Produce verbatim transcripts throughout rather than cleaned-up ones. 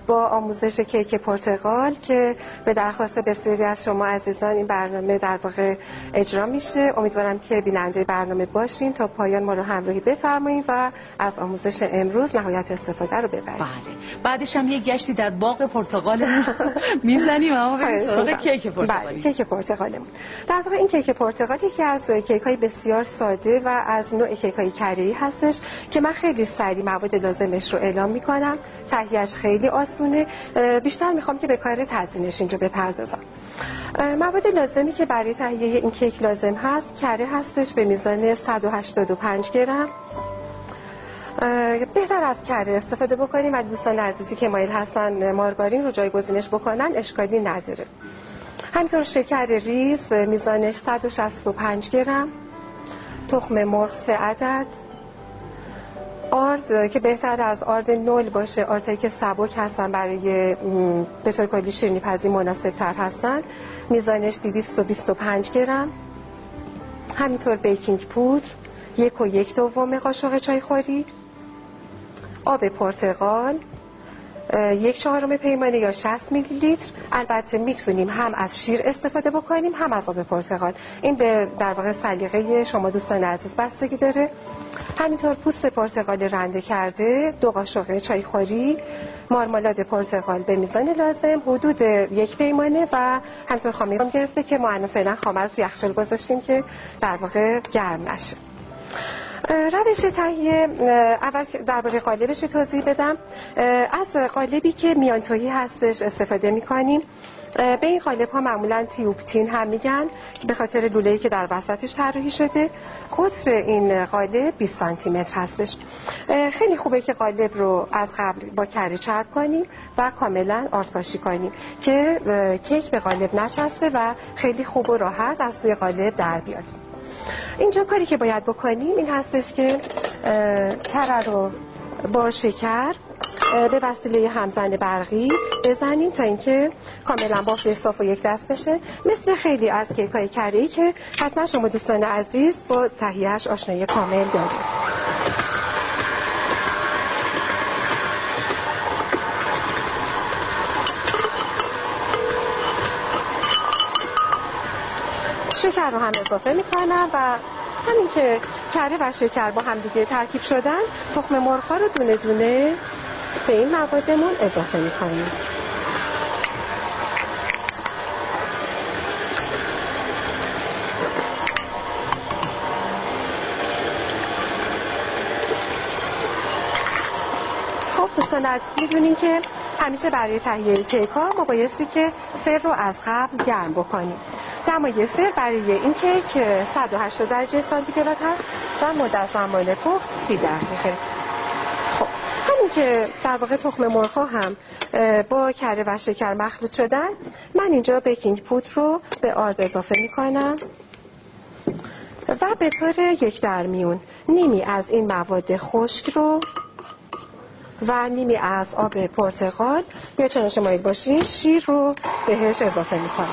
با آموزش کیک پرتقال که به درخواست بسیاری از شما عزیزان این برنامه در واقع اجرا میشه. امیدوارم که بیننده برنامه باشین تا پایان ما رو همراهی بفرمایید و از آموزش امروز نهایت استفاده رو ببرید. بله. بعدش هم یه گشتی در باغ پرتقال میزنیم اما بریم سراغ کیک پرتقالی. بله، کیک پرتقالمون. در واقع این کیک پرتقال یکی از کیک‌های بسیار ساده و از نوع کیک‌های کره‌ای هستش که من خیلی سریع مواد لازمش رو اعلام می‌کنم. تهیه‌اش خیلی آسونه. بیشتر می‌خوام که به کار تزیینش اینجا بپردازم. مواد لازمی که برای تهیه این کیک لازم هست کره هستش به میزان صد و هشتاد و پنج گرم. بهتر از کره استفاده بکنیم و دوستان عزیزی که مایل هستن مارگارین رو جایگزینش بکنن اشکالی نداره. همینطور شکر ریز میزانش صد و شصت و پنج گرم، تخم مرغ سه عدد، آرد که بهتر از آرد نول باشه، آردهایی که سبک هستن برای به طور کلی شیرینی پزی مناسب تر هستن، میزانش دویست و بیست و پنج گرم. همینطور بیکینگ پودر یک و یک دوم قاشق چای خوری، آب پرتقال یک چهارم پیمانه یا شصت میلی لیتر. البته میتونیم هم از شیر استفاده بکنیم هم از آب پرتقال، این به در واقع سلیقه شما دوستان عزیز بستگی داره. همینطور پوست پرتقال رنده کرده دو قاشق چای خوری، مارمالاد پرتقال به میزان لازم حدود یک پیمانه و همینطور خامه هم گرفته که ما الان فعلا خامه رو تو یخچال گذاشتیم که در واقع گرم نشه. روش تهیه اول درباره قالبش توضیح بدم. از قالبی که میانتویی هستش استفاده میکنیم. به این قالب ها معمولا تیوبتین هم میگن به خاطر لوله‌ای که در وسطش طراحی شده. قطر این قالب بیست سانتی متر هستش. خیلی خوبه که قالب رو از قبل با کره چرب کنیم و کاملا آردپاشی کنیم که کیک به قالب نچسبه و خیلی خوب و راحت از توی قالب در بیاد. اینجا کاری که باید بکنیم این هستش که کره رو با شکر به وسیله همزن برقی بزنیم تا اینکه کاملا بافت صاف و یک دست بشه، مثل خیلی از کیک‌های کره‌ای که حتما شما دوستان عزیز با تهیه‌اش آشنایی کامل دارید. شکر رو هم اضافه میکنم و همین که کره و شکر با هم دیگه ترکیب شدن تخم مرغ رو دونه دونه به این موادمون اضافه میکنیم. خب دوستان عزیز میدونین که همیشه برای تهیه کیک ها ما بایستی که فر رو از قبل گرم بکنیم. دمای فر برای این کیک صد و هشتاد درجه سانتیگراد هست و مدت زمان پخت سی دقیقه. خب همین که در واقع تخم مرغ هم با کره و شکر مخلوط شدن، من اینجا بیکینگ پودر رو به آرد اضافه میکنم و به طور یک درمیون نیمی از این مواد خشک رو و نیمی از آب پرتقال یا چنانچه مایل باشین شیر رو بهش اضافه میکنم.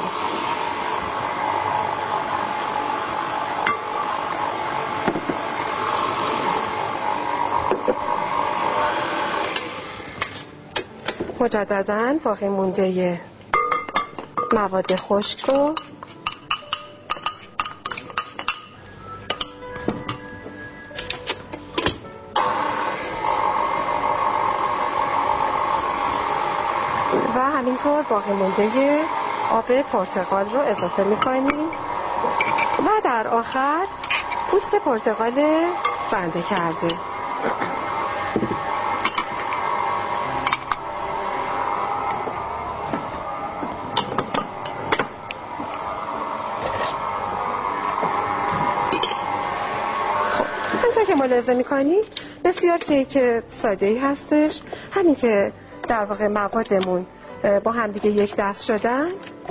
مجدداً باقی مونده مواد خشک رو و همینطور باقی مونده آب پرتقال رو اضافه میکنیم و در آخر پوست پرتقال رنده کرده. همینطور که ملاحظه میکنیم بسیار کیک ساده‌ای هستش. همین که در واقع موادمون با همدیگه یک دست شدن،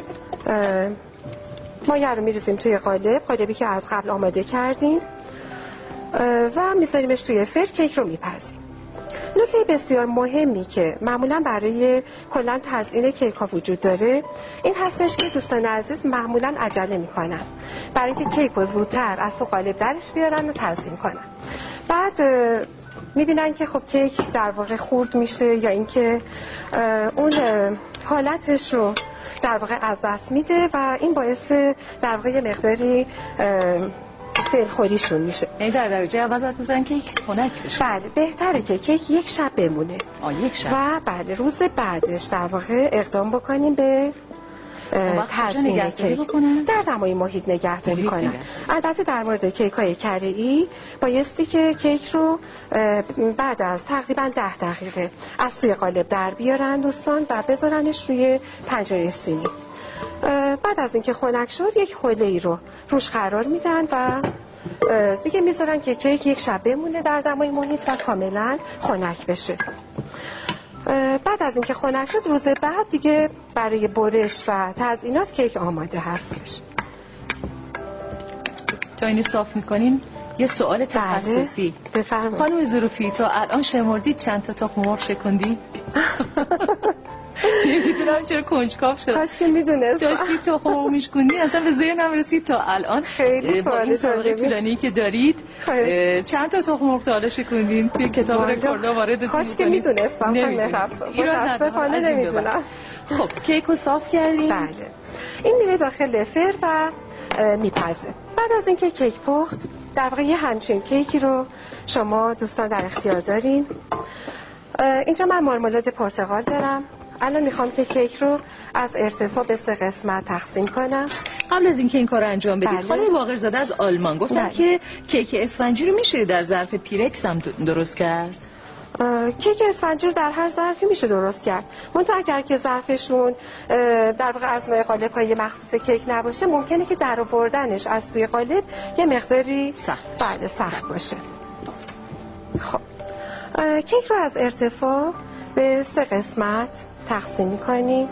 مایه رو میریزیم توی قالب، قالبی که از قبل آماده کردیم و میذاریمش توی فر، کیک رو میپزیم. نکته بسیار مهمی که معمولا برای کلا تزیین کیک ها وجود داره این هستش که دوستان عزیز معمولا عجله میکنن برای اینکه کیک رو زودتر از تو قالب درش بیارن و تزیین کنن. بعد میبینن که خب کیک در واقع خورد میشه یا اینکه اون حالتش رو در واقع از دست میده و این باعث در واقع مقداری دلخوریشون میشه. یعنی در درجه اول باید بزنن کیک خنک بشه. بله بهتره که کیک یک شب بمونه. آه یک شب. و بله روز بعدش در واقع اقدام بکنیم به تزیین کیک. در دمای محیط نگهداری کنن. البته در مورد کیک های کره‌ای بایستی که کیک رو بعد از تقریبا ده دقیقه از توی قالب در بیارن دوستان و بذارنش روی پنجره سیمی. بعد از اینکه خنک شد یک حوله رو روش قرار میدن و دیگه میذارن که کیک یک شب بمونه در دمای محیط و کاملا خنک بشه. بعد از اینکه خنک شد روز بعد دیگه برای برش و تزیینات کیک آماده هستش. تا اینو صاف میکنین یه سوال تخصصی. بفرمایید. خانم ظروفی تا الان شمردید چند تا تخم مرغ شکندی؟ نمیدونم چرا کنجکاو شد. کاش که میدونست. داشتید تخم مرغ میشکندی اصلا به ذهنم رسید تا الان خیلی با این سابقه طولانی که دارید چند تا تخم مرغ تا حالا شکندین توی کتاب رکوردها واردتون می‌کنید. کاش که میدونستم. متأسفانه نمیدونم. خب کیکو صاف کردیم. بله. این میره داخل فر و میپزه. بعد از اینکه کیک پخت در واقع یه همچین کیکی رو شما دوستان در اختیار دارین. اینجا من مارمالاد پرتقال دارم. الان میخوام که کیک رو از ارتفاع به سه قسمت تقسیم کنم. قبل از اینکه این کار رو انجام بدید بله. خانم باقرزاده از آلمان گفتن بله. که کیک اسفنجی رو میشه در ظرف پیرکس هم درست کرد. کیک اسفنجی رو در هر ظرفی میشه درست کرد. منتها اگر که ظرفشون در واقع از نوع قالب های مخصوص کیک نباشه ممکنه که در آوردنش از توی قالب یه مقداری سخت بله سخت باشه. خب کیک رو از ارتفاع به سه قسمت تقسیم می‌کنیم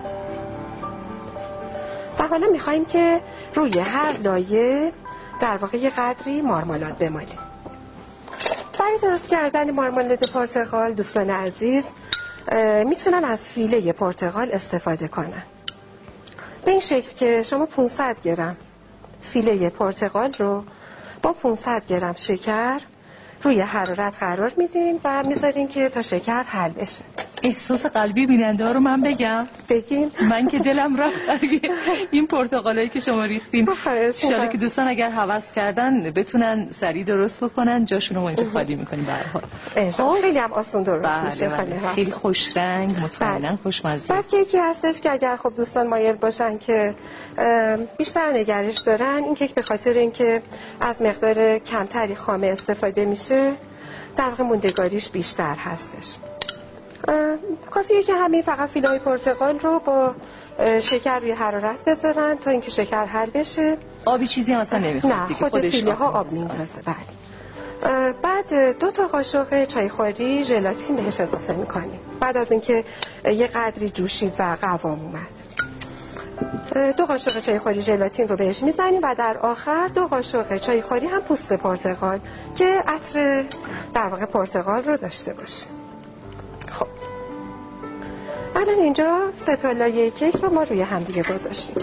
و حالا می‌خوایم که روی هر لایه در واقع یه قدری مارمالاد بمالیم. برای درست کردن مارمالاد پرتقال دوستان عزیز میتونن از فیله پرتقال استفاده کنن. به این شکل که شما پانصد گرم فیله پرتقال رو با پانصد گرم شکر روی حرارت قرار میدین و میذارین که تا شکر حل بشه. احساس قلبی بیننده رو من بگم بگین. من که دلم رفت این پرتقالایی که شما ریختین انشالله که دوستان اگر هوس کردن بتونن سریع درست بکنن جاشون رو ما اینجا خالی میکنیم به هر حال. خیلی هم آسان درست بله میشه. بله. خیلی خوش رنگ مطمئنا خوشمزه. بعد کیکی هستش که اگر خب دوستان مایل باشن که بیشتر نگرش دارن این کیک به خاطر اینکه از مقدار کمتری خامه استفاده میشه در واقع موندگاریش بیشتر هستش. کافیه که همین فقط فیلای پرتقال رو با شکر روی حرارت بذارن تا اینکه شکر حل بشه. آبی چیزی هم اصلا نمیخواد نه خود فیله ها آب میندازه. بله. بعد دو تا قاشق چایخوری ژلاتین بهش اضافه میکنیم. بعد از اینکه یه قدری جوشید و قوام اومد دو قاشق چایخوری ژلاتین رو بهش میزنیم و در آخر دو قاشق چایخوری هم پوست پرتقال که عطر در واقع پرتقال رو داشته باشه. خب الان اینجا سه تا لایه کیک رو ما روی هم دیگه گذاشتیم.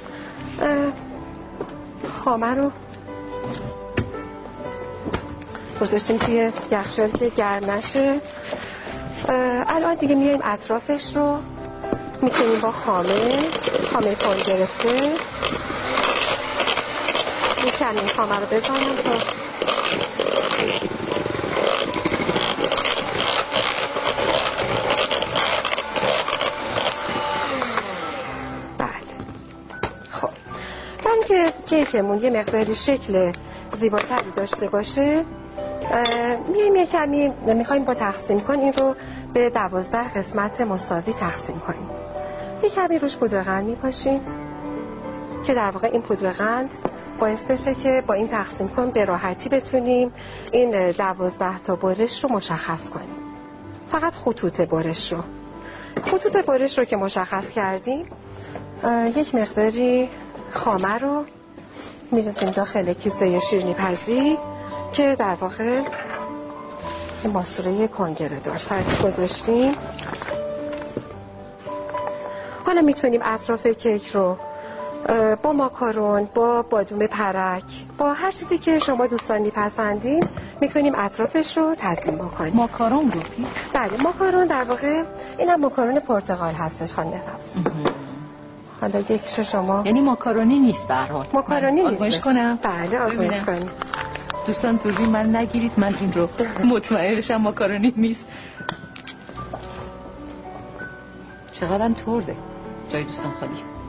خامه رو گذاشتیم توی یخچال که گرم نشه. الان دیگه میایم اطرافش رو میتونیم با خامه خامه فال گرفته میکنیم این خامه رو بزنم تا که کیکمون یه مقداری شکل زیباتری داشته باشه میایم یه کمی میخوایم با تقسیم کنیم این رو به دوازده قسمت مساوی تقسیم کنیم. یه کمی روش پودرقند میپاشیم که در واقع این پودرقند باعث بشه که با این تقسیم کن به راحتی بتونیم این دوازده تا برش رو مشخص کنیم. فقط خطوط برش رو خطوط برش رو که مشخص کردیم یک مقداری خامه رو میرسیم داخل کیسه شیرینی پزی که در واقع ماسوره کنگره دار سرش گذاشتیم. حالا میتونیم اطراف کیک رو با ماکارون، با بادوم پرک، با هر چیزی که شما دوستان میپسندین میتونیم اطرافش رو تزیین بکنیم. ماکارون گفتید؟ بله، ماکارون در واقع اینم ماکارون پرتغال هستش خانم نفس. حالا یکیشو شما، یعنی ماکارونی نیست به هر حال. ماکارونی نیست. آزمایش کنم؟ بله آزمایش کنیم. دوستان دوربین من نگیرید، من این رو مطمئن بشم ماکارونی نیست. چقدرم ترده جای دوستان خالی.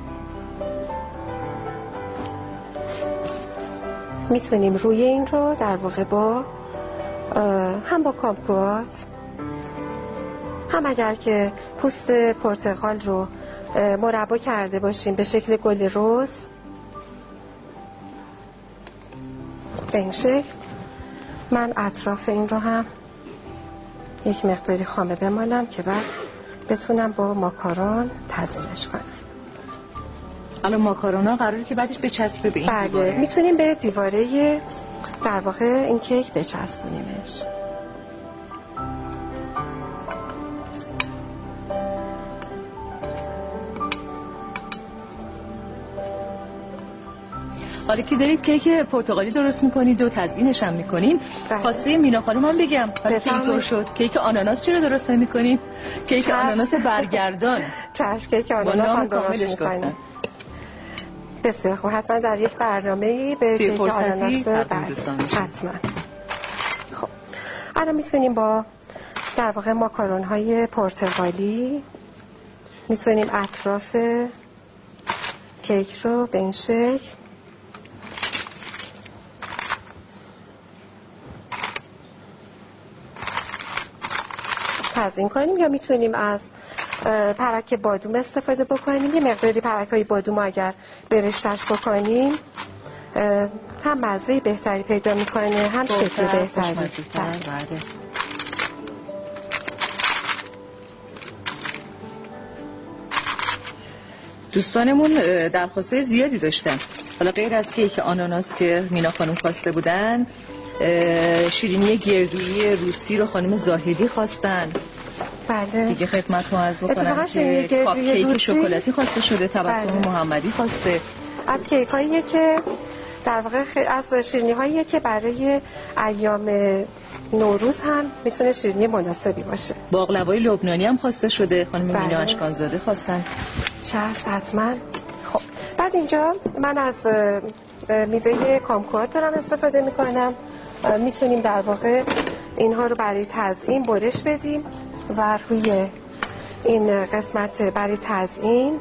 میتونیم روی این رو در واقع با هم با کامکوات، هم اگر که پوست پرتقال رو مربا کرده باشیم به شکل گل رز، به این شکل من اطراف این رو هم یک مقداری خامه بمالم که بعد بتونم با ماکارون تزیینش کنم. الان ماکارونا قراره که بعدش بچسبه به این بله دیواره. میتونیم به دیواره در واقع این کیک بچسبونیمش. حالا که دارید کیک پرتغالی درست میکنید و تزیینش هم میکنین، خواسته مینا خانم هم بگم حالا که اینطور شد کیک آناناس چرا درست نمیکنین؟ کیک آناناس برگردان. چشم، کیک آناناس هم درست میکنین. بسیار خوب، حتما در یک برنامه‌ای به کیک آناناس حتما. خب الان میتونیم با در واقع ماکارون‌های پرتغالی میتونیم اطراف کیک رو به این شکل تزیین کنیم، یا میتونیم از پرک بادوم استفاده بکنیم. یه مقداری پرک‌های بادوم اگر برشتش بکنیم هم مزه بهتری پیدا میکنه، هم شکل بهتری. بله. دوستانمون درخواست زیادی داشتن، حالا غیر از کیک آناناس که مینا خانم خواسته بودن، شیرینی گردویی روسی رو خانم زاهدی خواستن. بله دیگه خدمتتون عرض بکنم که کاپ کیک شکلاتی خواسته شده، تبسم بله. محمدی خواسته. از کیک هایی که در واقع خ... از شیرینی هایی که برای ایام نوروز هم میتونه شیرینی مناسبی باشه. باقلوای لبنانی هم خواسته شده، خانم بله. مینا اشکانزاده خواستن. چشم حتما. خب بعد اینجا من از میوه کامکوات دارم استفاده میکنم. میتونیم در واقع اینها رو برای تزیین برش بدیم و روی این قسمت برای تزیین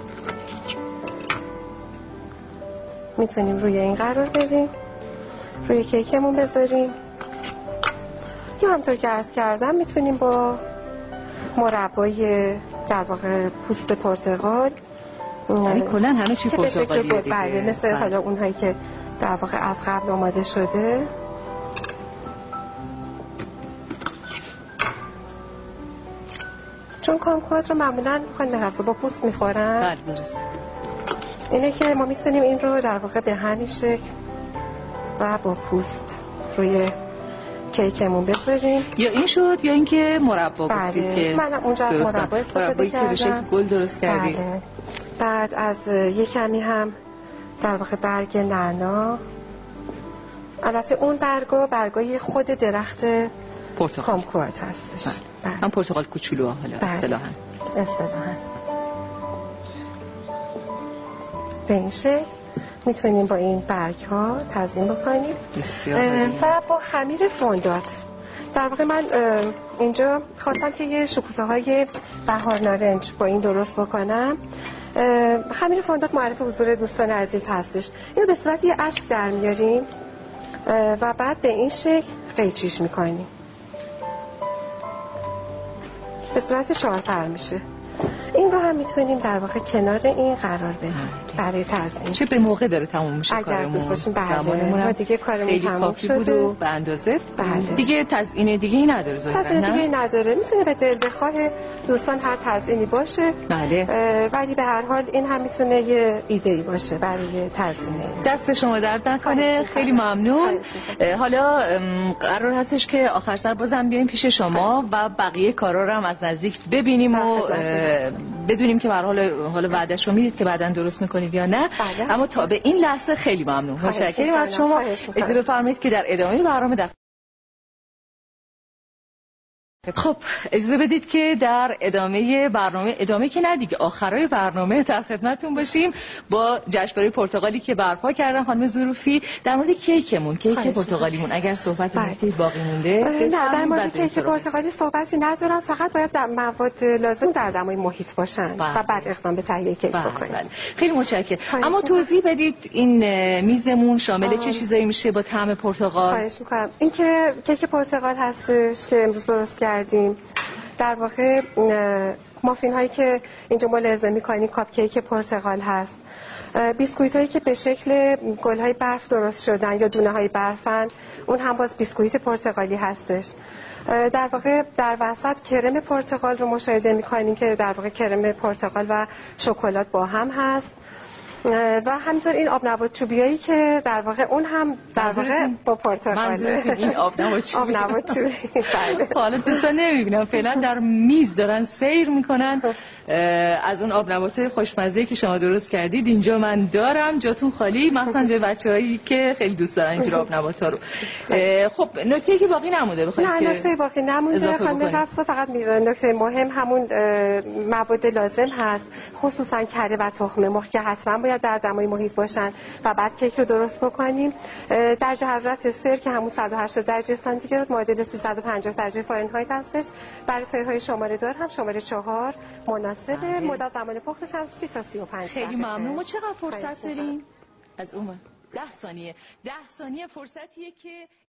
میتونیم روی این قرار بدیم، روی کیکمون بذاریم، یا همطور که عرض کردم میتونیم با مربای در واقع پوست پرتقال، یعنی کلا همه چی پرتقالیه دیگه. بله مثل حالا اونهایی که در واقع از قبل آماده شده. چون کامکوات رو معمولا خانم نفسه با پوست میخورن. بله درست. اینه که ما میتونیم این رو در واقع به همین شکل و با پوست روی کیکمون بذاریم. یا این شد یا اینکه مربا گفتید بله. که من اونجا از مربا استفاده کردم. که به شکل گل درست کردید. بله. بعد از یک کمی هم در واقع برگ نعنا، البته اون برگا برگای خود درخت کامکوات هستش. بله. هم پرتقال کوچولو حالا اصطلاحاً. اصطلاحاً. به این شکل میتونیم با این برگ ها تزیین بکنیم. و با خمیر فوندات در واقع من اینجا خواستم که یه شکوفه های بهار نارنج با این درست بکنم. خمیر فوندات معرف حضور دوستان عزیز هستش. اینو به صورت یه اشک در میاریم و بعد به این شکل قیچیش میکنیم، به صورت چهار پر میشه. این رو هم میتونیم در واقع کنار این قرار بدیم برای تزیین. چه به موقع داره تموم میشه اگر کارمون؟ دوست داشتین بله ما دیگه کارمون تموم شده بود و به اندازه. بله. دیگه تزیین دیگه ای نداره ظاهرا. تزیین دیگه ای نداره، میتونه به دل بخواه دوستان هر تزیینی باشه. بله. ولی به هر حال این هم میتونه یه ایده ای باشه برای تزیین. دست شما درد نکنه، خیلی ممنون. حالا قرار هستش که آخر سر بازم بیایم پیش شما و بقیه کارا رو هم از نزدیک ببینیم و بدونیم که به هر حال حالا وعده‌اش رو میدید که بعداً درست میکنید یا نه. بله. اما تا به این لحظه خیلی ممنون. متشکرم از شما. اجازه بفرمایید که در ادامه برنامه در خب اجازه بدید که در ادامه برنامه ادامه که نه دیگه آخرای برنامه در خدمتتون باشیم با جشنواره پرتغالی که برپا کردن خانم ظروفی. در مورد کیکمون، کیک پرتغالیمون اگر صحبت نکته باقی مونده. نه، در مورد کیک پرتغالی صحبتی ندارم، فقط باید مواد لازم در دمای محیط باشن و بعد اقدام به تهیه کیک بکنیم. بله. خیلی متشکرم. اما توضیح بدید این میزمون شامل چه چیزایی میشه با طعم پرتقال؟ خواهش می‌کنم. این که کیک پرتقال هستش که امروز درست کردیم. در واقع مافین هایی که اینجا ملاحظه می‌کنید کاپ کیک پرتقال هست. بیسکویت هایی که به شکل گل های برف درست شدن یا دونه های برفن، اون هم باز بیسکویت پرتقالی هستش. در واقع در وسط کرم پرتقال رو مشاهده می‌کنید که در واقع کرم پرتقال و شکلات با هم هست. و همینطور این آب نبات چوبیایی که در واقع اون هم در واقع با پرتقال. منظورتون این آب نبات چوبی؟ آب نبات چوبی. بله. حالا دوستان نمیبینم فعلا در میز دارن سیر میکنن از اون آب نباتای خوشمزه که شما درست کردید. اینجا من دارم، جاتون خالی، مخصوصا جای بچه‌هایی که خیلی دوست دارن اینجور آب نباتا رو. خب نکته‌ای که باقی نمونده بخواید نه، نکته باقی نمونده خانم رفسا، فقط نکته مهم همون مواد لازم هست، خصوصا کره و تخم مرغ که حتما باید در دمای محیط باشن و بعد کیک رو درست بکنیم. درجه حرارت فر که همون صد و هشتاد درجه سانتیگراد معادل سیصد و پنجاه درجه فارنهایت هستش. برای فرهای شماره دار هم شماره چهار مناسبه. مدت زمان پختش هم سی تا سی و پنج خیلی ممنون. ما چقدر فرصت داریم؟ از اون ده ثانیه ده ثانیه فرصتیه که